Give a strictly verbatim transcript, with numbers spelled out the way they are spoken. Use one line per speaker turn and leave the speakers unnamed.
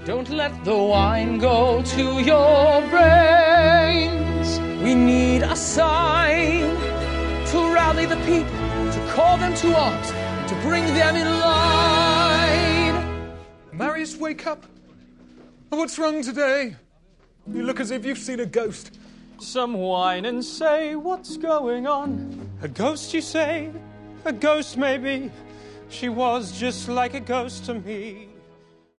Don't let the wine go to your brains. We need a sign to rally the people, to call them to arms, to bring them in line.
Marius, wake up. What's wrong today? You look as if you've seen a ghost.
Some whine and say, what's going on? A ghost, you say? A ghost, maybe. She was just like a ghost to me.